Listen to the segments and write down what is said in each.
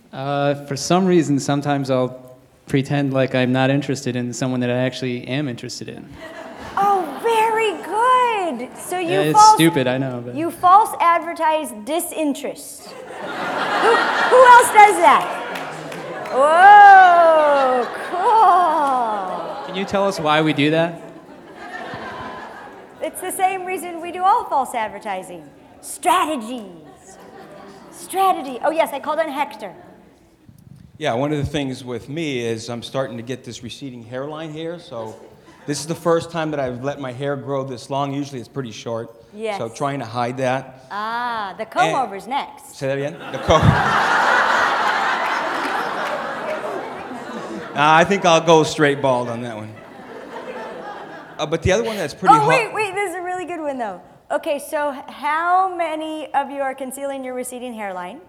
For some reason, sometimes I'll pretend like I'm not interested in someone that I actually am interested in. Oh, very good. So you It's stupid, I know. But... You false advertise disinterest. Who else does that? Whoa, cool. Can you tell us why we do that? It's the same reason we do all false advertising. Strategies. Strategy. Oh, yes, I called on Hector. Yeah, one of the things with me is I'm starting to get this receding hairline here, so this is the first time that I've let my hair grow this long. Usually it's pretty short. Yes. So trying to hide that. Ah, the comb-over's next. Say that again? The comb. I think I'll go straight bald on that one. But the other one that's pretty hot. Wait, this is a really good one, though. Okay, so how many of you are concealing your receding hairline?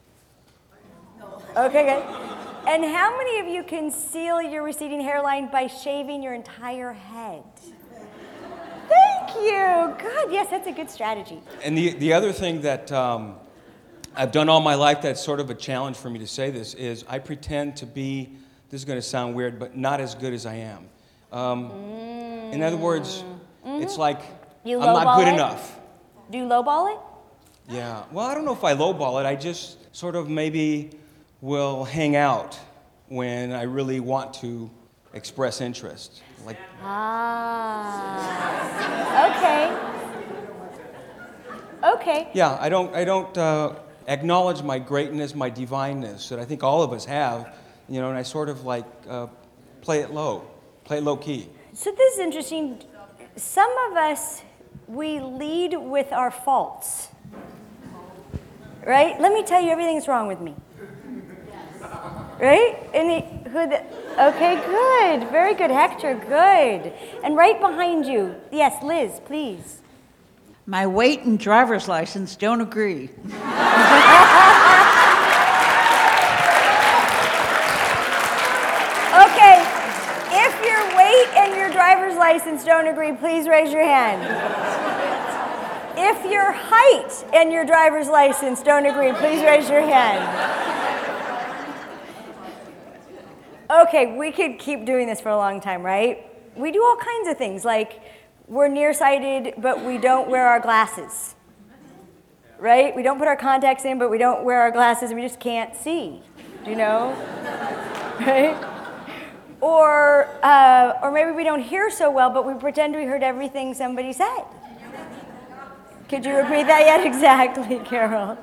Okay, good. And how many of you conceal your receding hairline by shaving your entire head? Thank you. Good. Yes, that's a good strategy. And the other thing that I've done all my life that's sort of a challenge for me to say this is I pretend to be, this is going to sound weird, but not as good as I am. In other words, it's like I'm not good enough. Do you lowball it? Yeah. Well, I don't know if I lowball it. I just sort of maybe will hang out when I really want to express interest. Like. Okay. Yeah, I don't acknowledge my greatness, my divineness that I think all of us have, and I sort of like play it low key. So this is interesting. Some of us, we lead with our faults, right? Let me tell you, everything's wrong with me. Right? Okay, good. Very good, Hector. Good. And right behind you, yes, Liz, please. My weight and driver's license don't agree. Okay, if your weight and your driver's license don't agree, please raise your hand. If your height and your driver's license don't agree, please raise your hand. Okay, we could keep doing this for a long time, right? We do all kinds of things, like we're nearsighted, but we don't wear our glasses, right? We don't put our contacts in, but we don't wear our glasses, and we just can't see, do you know? Right? Or maybe we don't hear so well, but we pretend we heard everything somebody said. Could you repeat that yet? Exactly, Carol.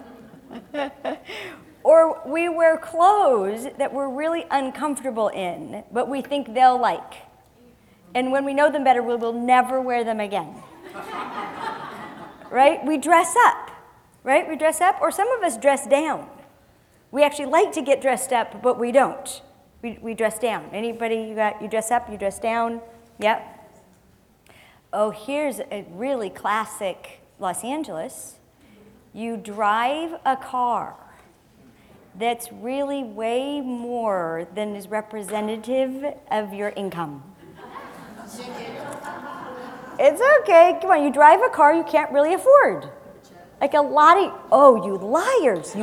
Or we wear clothes that we're really uncomfortable in, but we think they'll like. And when we know them better, we will never wear them again. Right? We dress up, right? We dress up, or some of us dress down. We actually like to get dressed up, but we don't. We dress down. Anybody, you dress up, you dress down? Yep. Oh, here's a really classic Los Angeles. You drive a car that's really way more than is representative of your income. It's okay. Come on, you drive a car you can't really afford. Like a lot of, oh, you liars.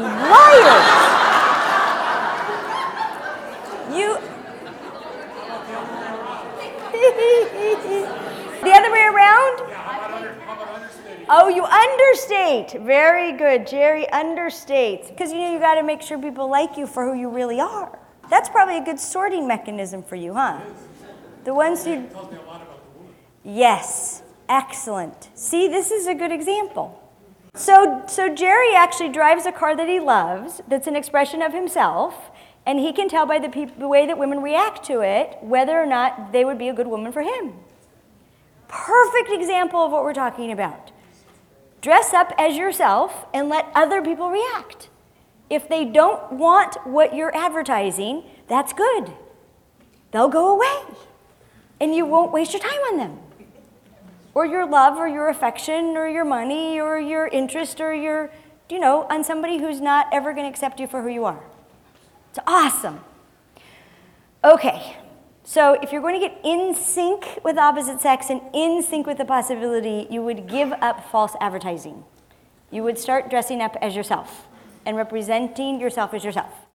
The other way around? Oh, you understate. Very good, Jerry, understates. Because you got to make sure people like you for who you really are. That's probably a good sorting mechanism for you, huh? The ones who... Yes, excellent. See, this is a good example. So Jerry actually drives a car that he loves, that's an expression of himself, and he can tell by the way that women react to it whether or not they would be a good woman for him. Perfect example of what we're talking about. Dress up as yourself and let other people react. If they don't want what you're advertising, that's good. They'll go away, and you won't waste your time on them. Or your love, or your affection, or your money, or your interest, or your, on somebody who's not ever going to accept you for who you are. It's awesome. Okay, so if you're going to get in sync with opposite sex and in sync with the possibility, you would give up false advertising. You would start dressing up as yourself and representing yourself as yourself.